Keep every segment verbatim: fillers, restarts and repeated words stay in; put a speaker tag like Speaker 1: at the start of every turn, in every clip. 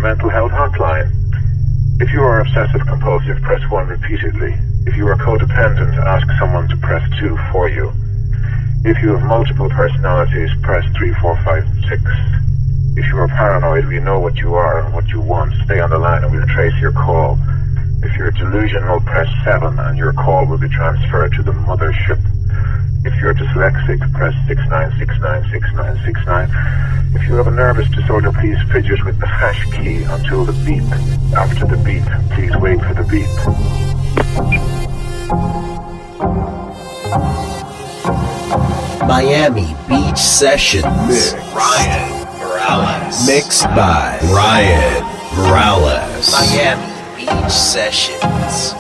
Speaker 1: mental health hotline. If you are obsessive compulsive, press one repeatedly. If you are codependent, ask someone to press two for you. If you have multiple personalities, press three, four, five, six. If you are paranoid, we know what you are and what you want. Stay on the line and we'll trace your call. If you're delusional, press seven and your call will be transferred to the mothership. If you're dyslexic, press six nine six nine six nine six nine. If you have a nervous disorder, please fidget with the hash key until the beep. After the beep, please wait for the beep.
Speaker 2: Miami Beach Sessions.
Speaker 3: Mix. Ryan Morales.
Speaker 2: Mixed by
Speaker 3: Ryan Morales.
Speaker 2: Miami Beach Sessions.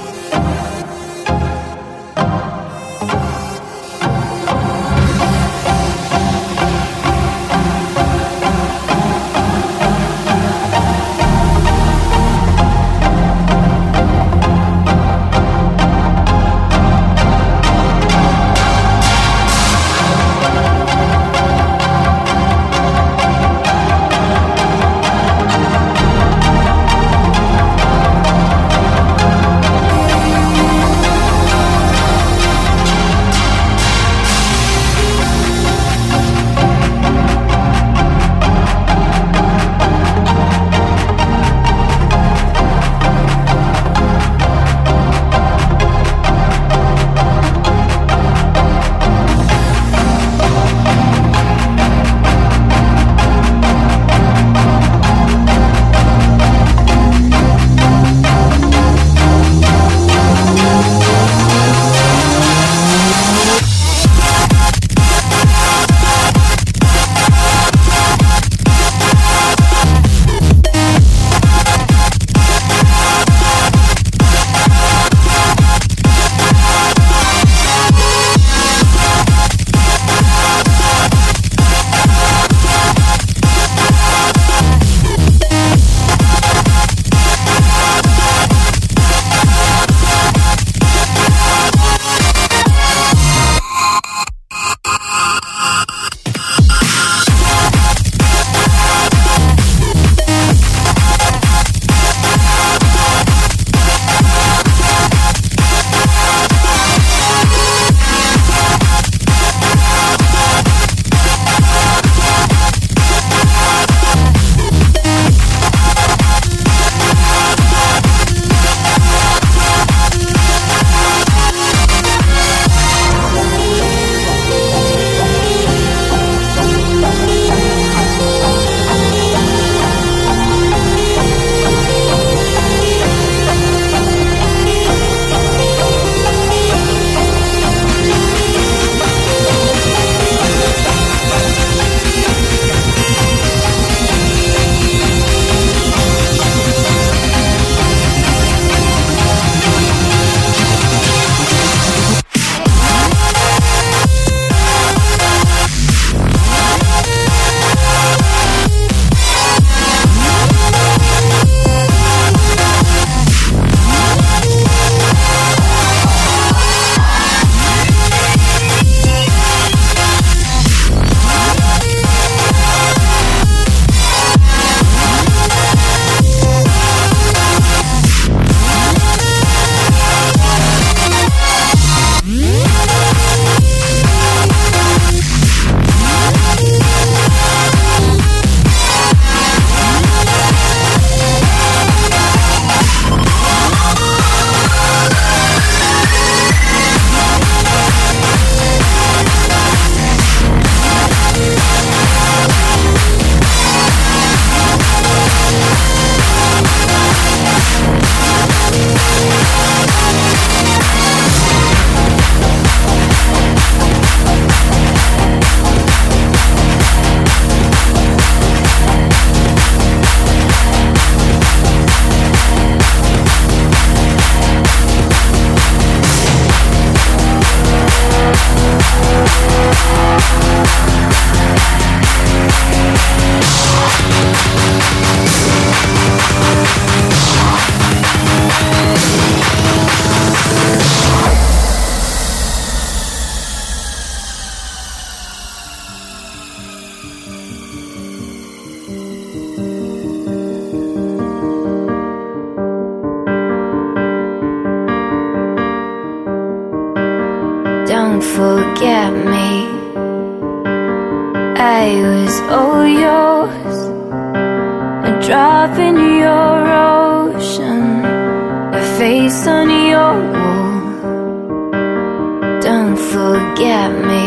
Speaker 4: I was all yours, a drop in your ocean, a face on your wall. Don't forget me.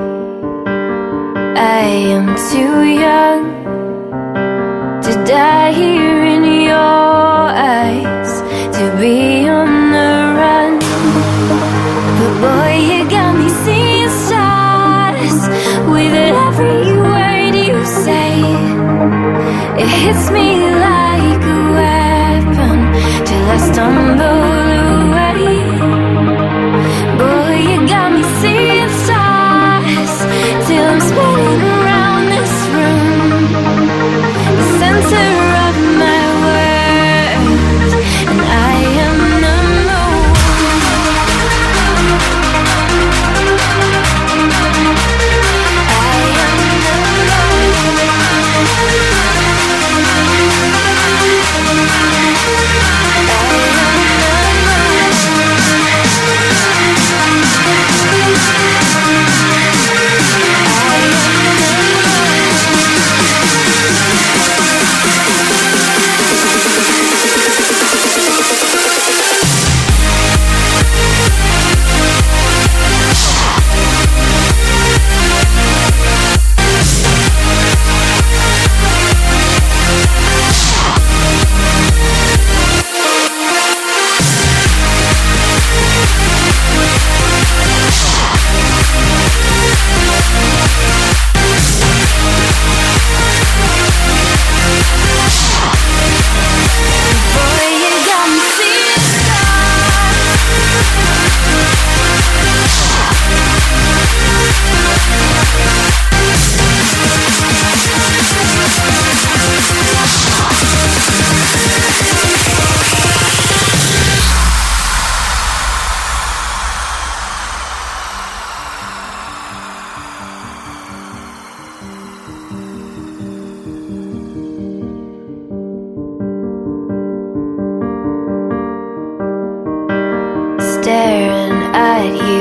Speaker 4: I am too young to die here in your eyes, to be on the run. But boy, you got me seeing stars with every word you say. It hits me like a weapon till I stumble away. Boy, you got me seeing stars till I'm spinning around this room, the center of my world, and I am the moon. I am the moon. Staring at you,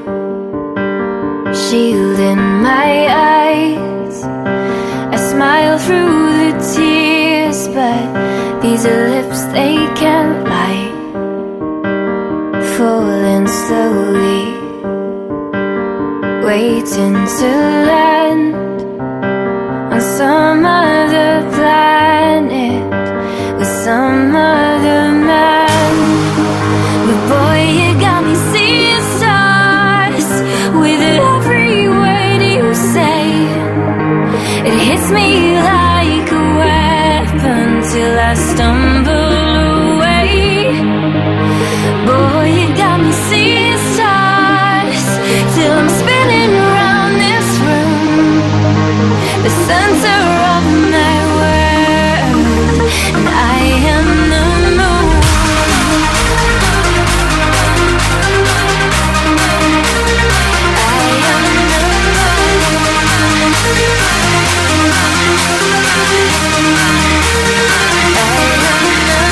Speaker 4: shielding my eyes. I smile through the tears, but these are lips, they can't lie. Falling slowly, waiting to land on some other planet with some other man. But boy, you got me seeing stars with every word you say. It hits me like a weapon till I stumble away. Boy, you got me seeing stars till I'm spinning around this room, the center of my world, and I am the moon. I am the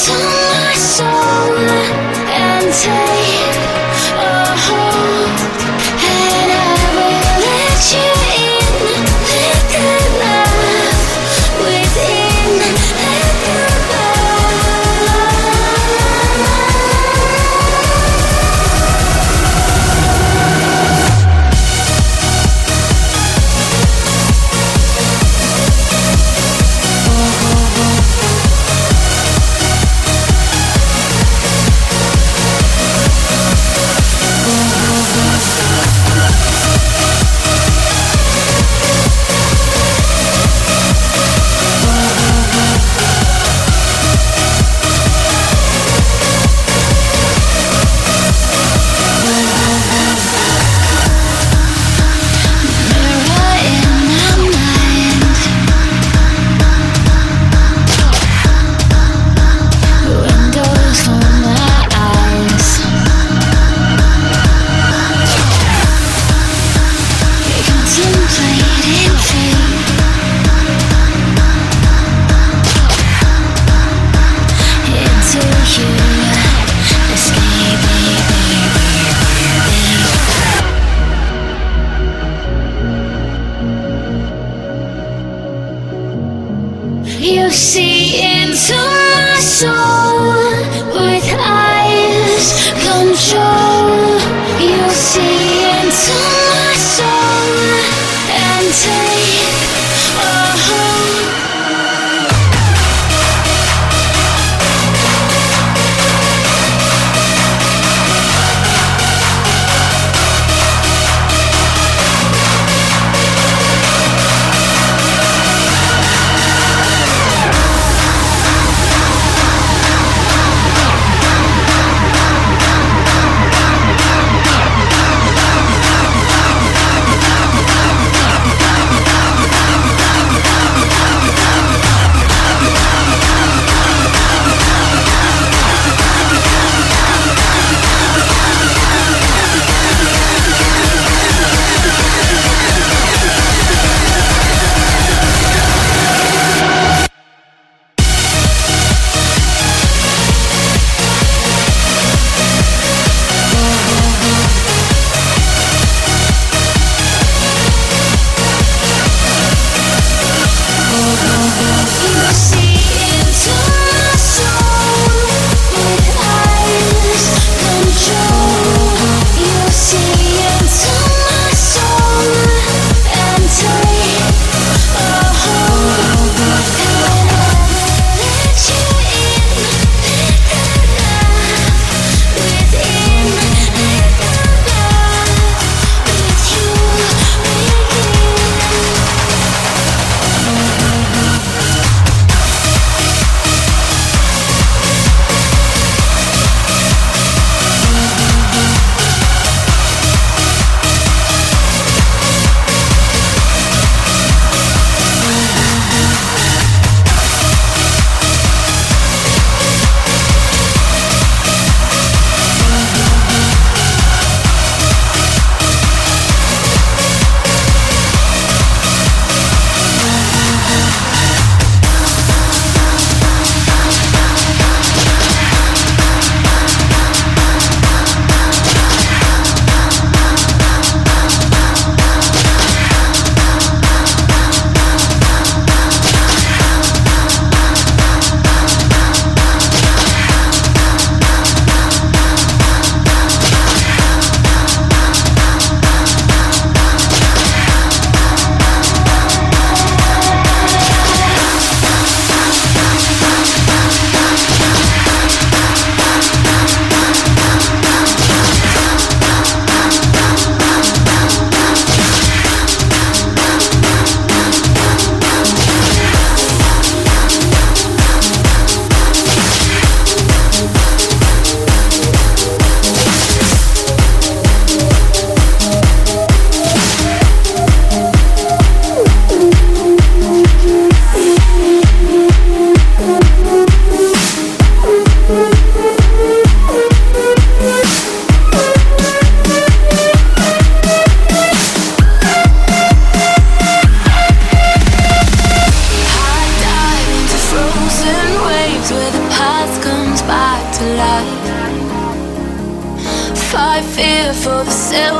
Speaker 4: into my soul and take a hold, and I will let you in. Let the love within, let the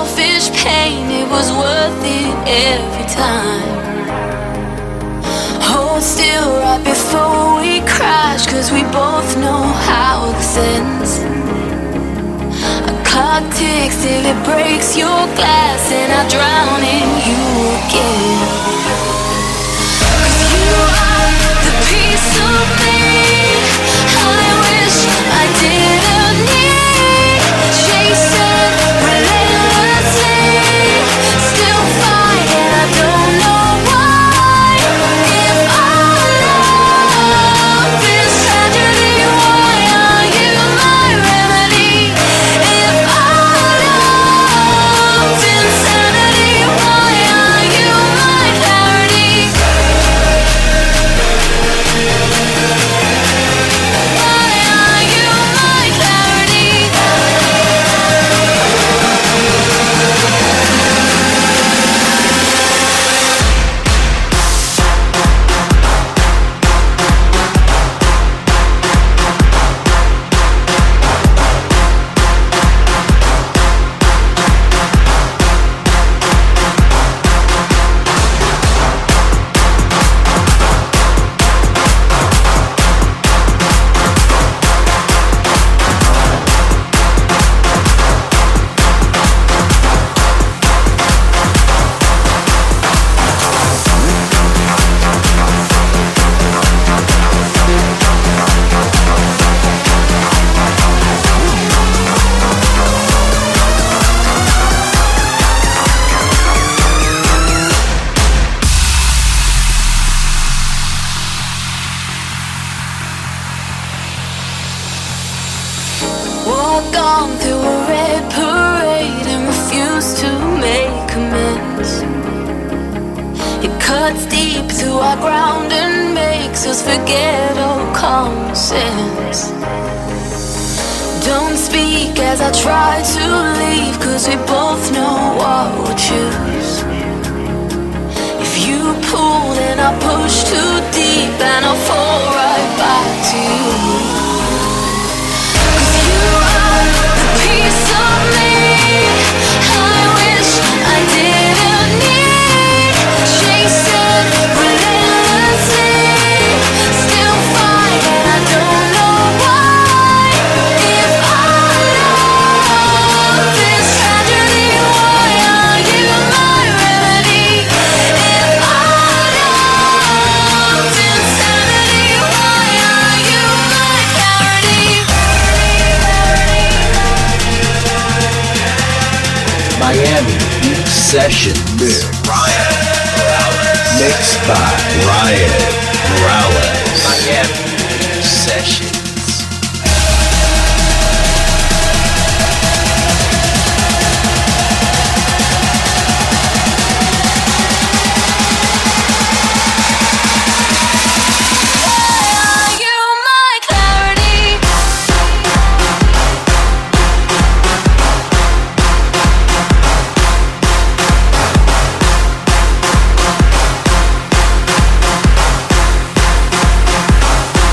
Speaker 4: selfish pain, it was worth it every time. Hold still right before we crash, cause we both know how this ends. A clock ticks till it breaks your glass, and I drown in you again. Cause you are the piece of me I wish I didn't need. Chasing relentlessly, still fight, and I don't know why. If our love is tragedy, why are you my remedy? If our love's insanity, why are you my clarity? Why are you my clarity? Walk on through a red parade and refuse to make amends. It cuts deep through our ground and makes us forget all common sense. Don't speak as I try to leave, cause we both know what we'll choose. If you pull, then I push too deep and I'll fall right back to you. Piece of me I wish I didn't need. Chasing relentlessly, still fight, and I don't know why. If our love is tragedy, why are you my remedy? If our love's insanity, why are you my clarity?
Speaker 2: Miami Beach Sessions. Ryan Morales. Mixed by Ryan Morales. Miami Beach Sessions.
Speaker 4: Why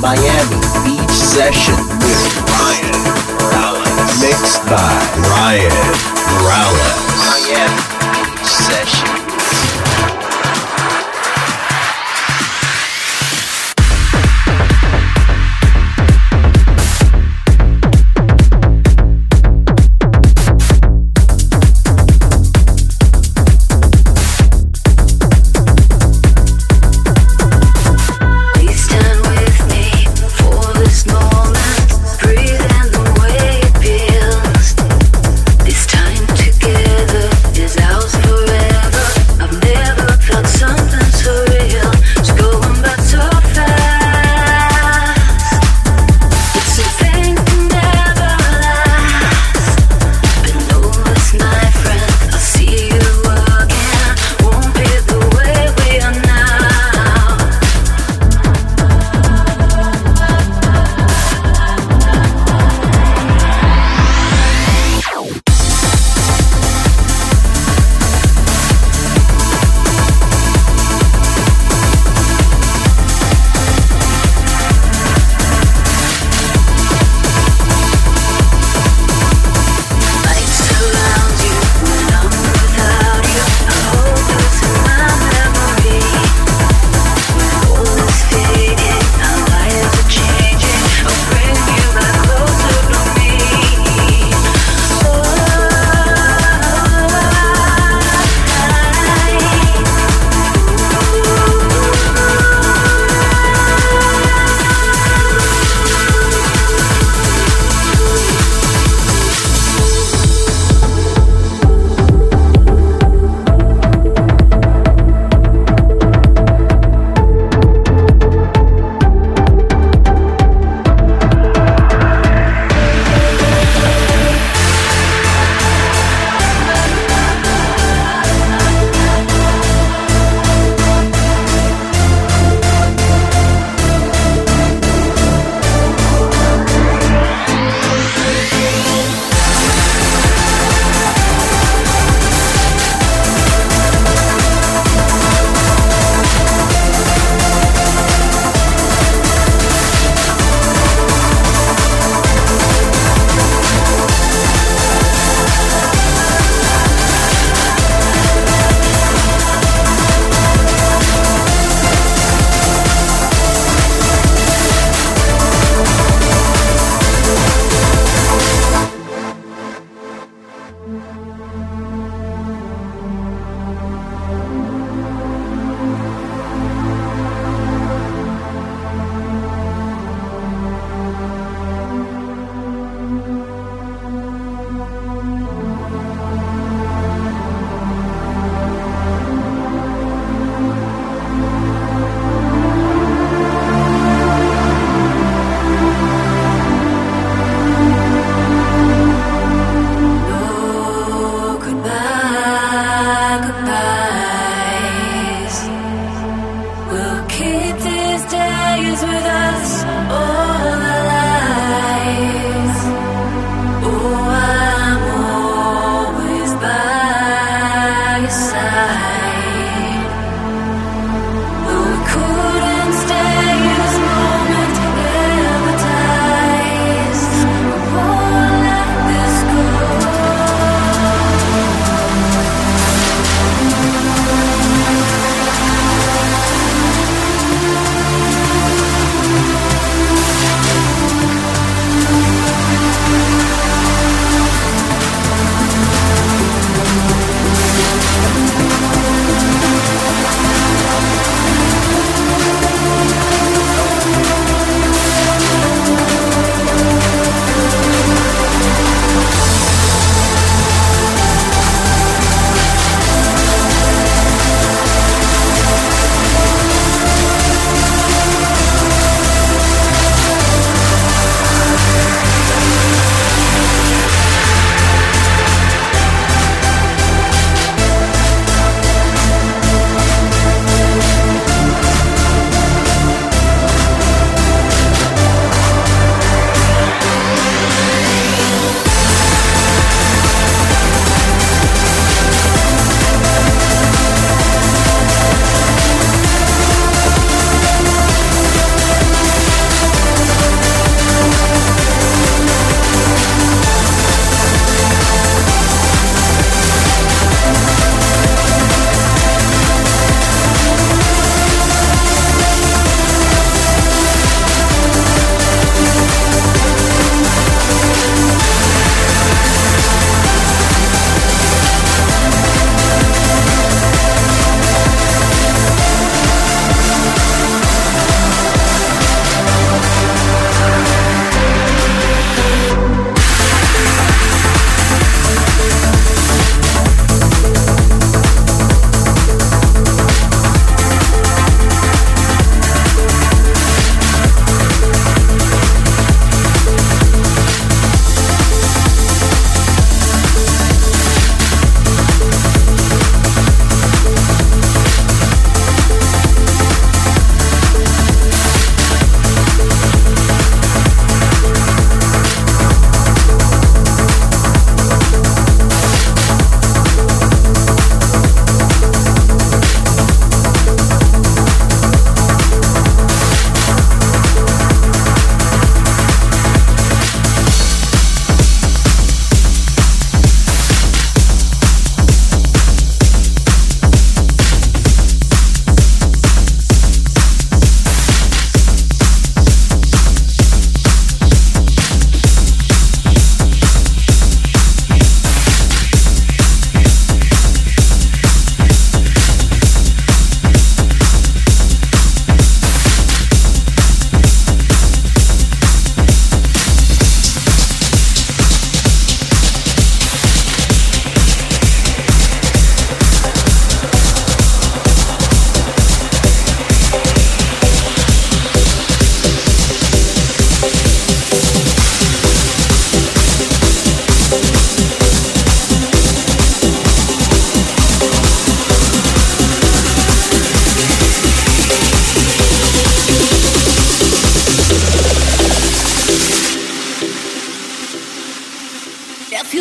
Speaker 2: Miami Beach Session with Ryan Morales. Mixed by Ryan Morales. Miami Beach Session.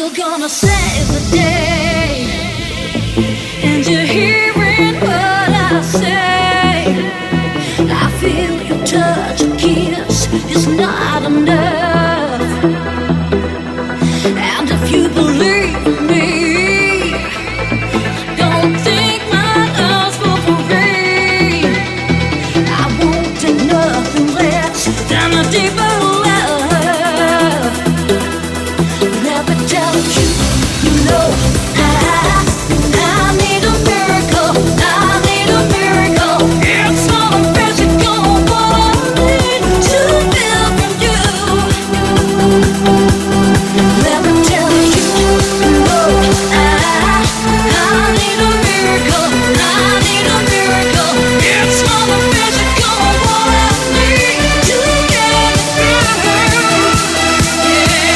Speaker 5: You're gonna save the day, and you're hearing what I say. I feel your touch, a kiss is not enough. And if you believe in me, don't think my love's for free. I won't take nothing less than a deeper love. Let me tell you, you know I, I need a miracle, I need a miracle. It's not a physical, but I need to feel from you. Let me tell you, you know I, I need a miracle, I need a miracle. It's not a physical, but I need to get through.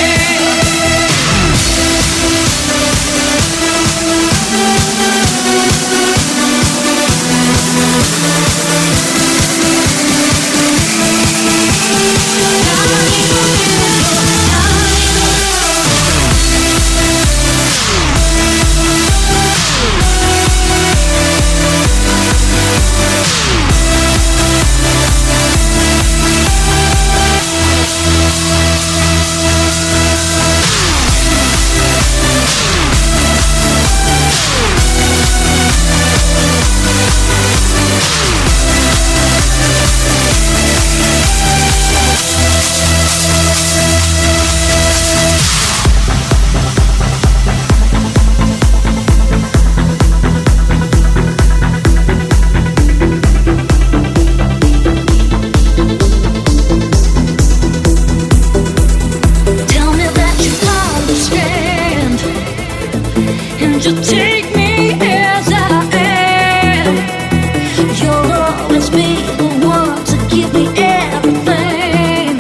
Speaker 5: Tell me that you understand, and you take me as I am. You'll always be the one to give me everything,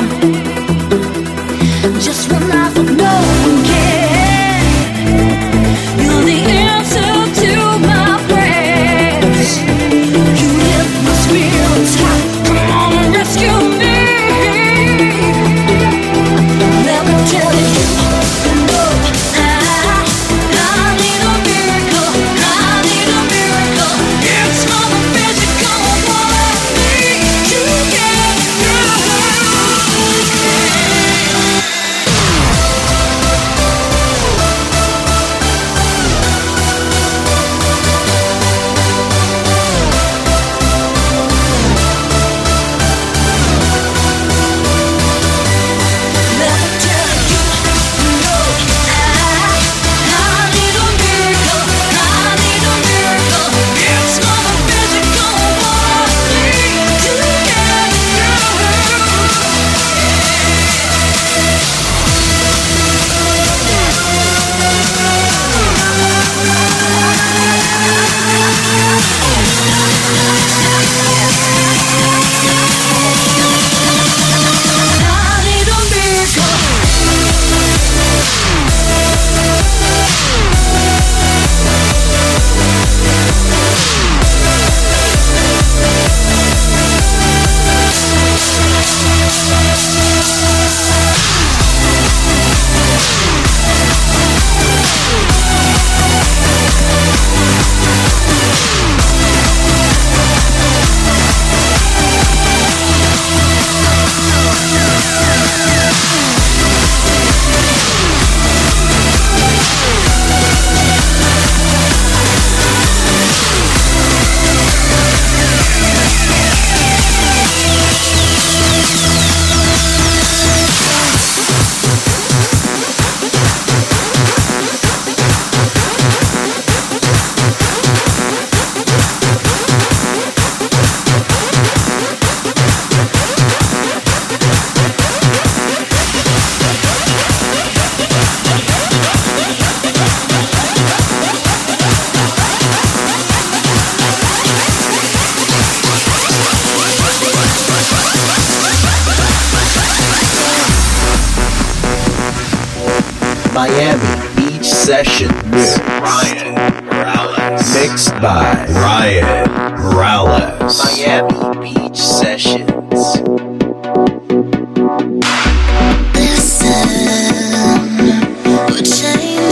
Speaker 5: just when I thought no one can. You're the answer to my prayers. You lift my spirits high. Come on and rescue me. Let me tell you, you know I, I need a miracle, I need a miracle. It's not a physical, but I need to get through. Let me tell you, you know I, I need a miracle, I need a miracle. It's not a physical, but I need to get through. I need a miracle.
Speaker 2: Miami Beach Sessions with Ryan Morales. Mixed by Ryan Morales. Miami Beach Sessions.
Speaker 5: Listen, we're changing.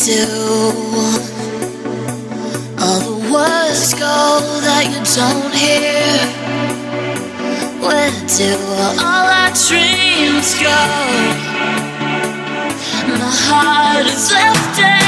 Speaker 5: do? All the words go that you don't hear. Where do all our dreams go? My heart is left empty.